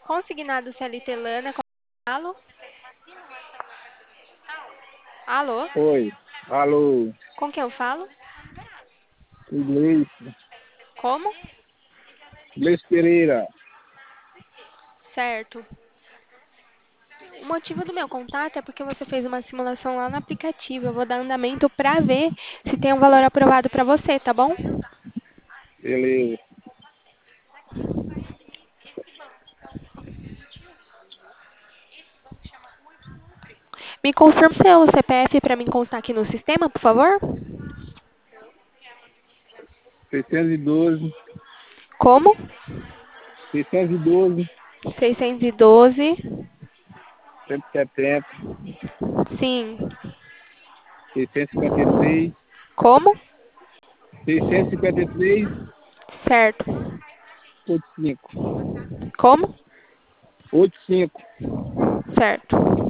Consignado CLT Lana, com falo? Alô? Oi, alô, Com quem eu falo? inglês, Como? inglês Pereira, Certo. O motivo do meu contato é porque você fez uma simulação lá no aplicativo. Eu vou dar andamento pra ver se tem um valor aprovado pra você, tá bom? beleza, Me confirme seu CPF pra mim constar aqui no sistema, por favor? 612, Como? 612, 612. 170, Sim. 653, Como? 653, Certo. 85, Como? 85. Certo.